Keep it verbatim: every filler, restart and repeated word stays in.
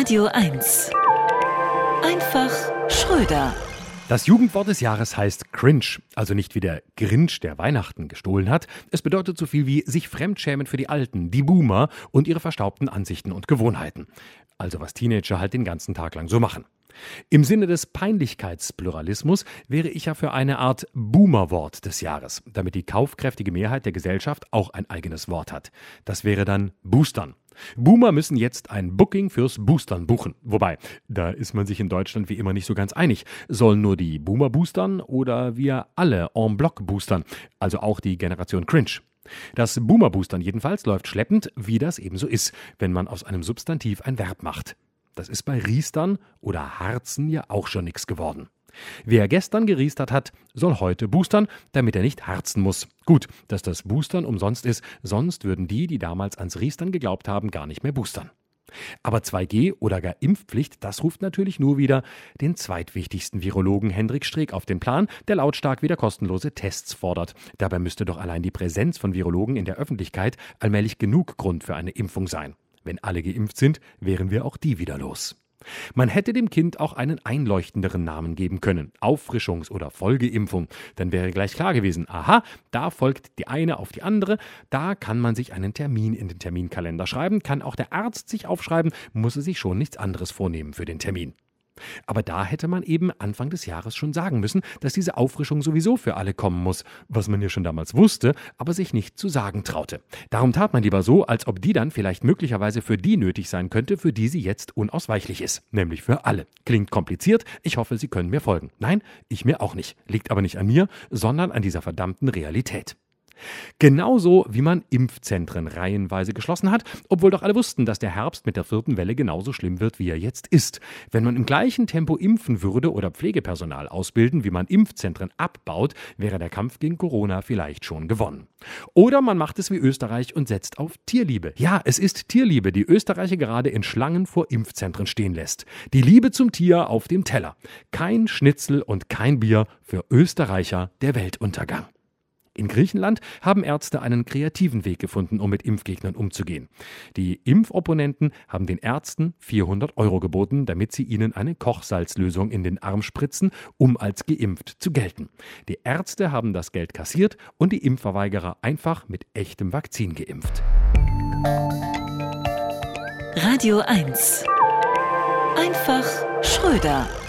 Radio eins. Einfach Schröder. Das Jugendwort des Jahres heißt cringe, also nicht wie der Grinch, der Weihnachten gestohlen hat. Es bedeutet so viel wie sich fremdschämen für die Alten, die Boomer und ihre verstaubten Ansichten und Gewohnheiten. Also was Teenager halt den ganzen Tag lang so machen. Im Sinne des Peinlichkeitspluralismus wäre ich ja für eine Art Boomerwort des Jahres, damit die kaufkräftige Mehrheit der Gesellschaft auch ein eigenes Wort hat. Das wäre dann Boostern. Boomer müssen jetzt ein Booking fürs Boostern buchen. Wobei, da ist man sich in Deutschland wie immer nicht so ganz einig. Sollen nur die Boomer boostern oder wir alle en bloc boostern? Also auch die Generation Cringe. Das Boomer-Boostern jedenfalls läuft schleppend, wie das eben so ist, wenn man aus einem Substantiv ein Verb macht. Das ist bei Riestern oder Harzen ja auch schon nix geworden. Wer gestern geriestert hat, soll heute boostern, damit er nicht harzen muss. Gut, dass das Boostern umsonst ist, sonst würden die, die damals ans Riestern geglaubt haben, gar nicht mehr boostern. Aber zwei G oder gar Impfpflicht, das ruft natürlich nur wieder den zweitwichtigsten Virologen Hendrik Streeck auf den Plan, der lautstark wieder kostenlose Tests fordert. Dabei müsste doch allein die Präsenz von Virologen in der Öffentlichkeit allmählich genug Grund für eine Impfung sein. Wenn alle geimpft sind, wären wir auch die wieder los. Man hätte dem Kind auch einen einleuchtenderen Namen geben können, Auffrischungs- oder Folgeimpfung. Dann wäre gleich klar gewesen, aha, da folgt die eine auf die andere, da kann man sich einen Termin in den Terminkalender schreiben, kann auch der Arzt sich aufschreiben, muss er sich schon nichts anderes vornehmen für den Termin. Aber da hätte man eben Anfang des Jahres schon sagen müssen, dass diese Auffrischung sowieso für alle kommen muss, was man ja schon damals wusste, aber sich nicht zu sagen traute. Darum tat man lieber so, als ob die dann vielleicht möglicherweise für die nötig sein könnte, für die sie jetzt unausweichlich ist, nämlich für alle. Klingt kompliziert, ich hoffe, Sie können mir folgen. Nein, ich mir auch nicht. Liegt aber nicht an mir, sondern an dieser verdammten Realität. Genauso wie man Impfzentren reihenweise geschlossen hat, obwohl doch alle wussten, dass der Herbst mit der vierten Welle genauso schlimm wird, wie er jetzt ist. Wenn man im gleichen Tempo impfen würde oder Pflegepersonal ausbilden, wie man Impfzentren abbaut, wäre der Kampf gegen Corona vielleicht schon gewonnen. Oder man macht es wie Österreich und setzt auf Tierliebe. Ja, es ist Tierliebe, die Österreicher gerade in Schlangen vor Impfzentren stehen lässt. Die Liebe zum Tier auf dem Teller. Kein Schnitzel und kein Bier für Österreicher der Weltuntergang. In Griechenland haben Ärzte einen kreativen Weg gefunden, um mit Impfgegnern umzugehen. Die Impfopponenten haben den Ärzten vierhundert Euro geboten, damit sie ihnen eine Kochsalzlösung in den Arm spritzen, um als geimpft zu gelten. Die Ärzte haben das Geld kassiert und die Impfverweigerer einfach mit echtem Vakzin geimpft. Radio eins. Einfach Schröder.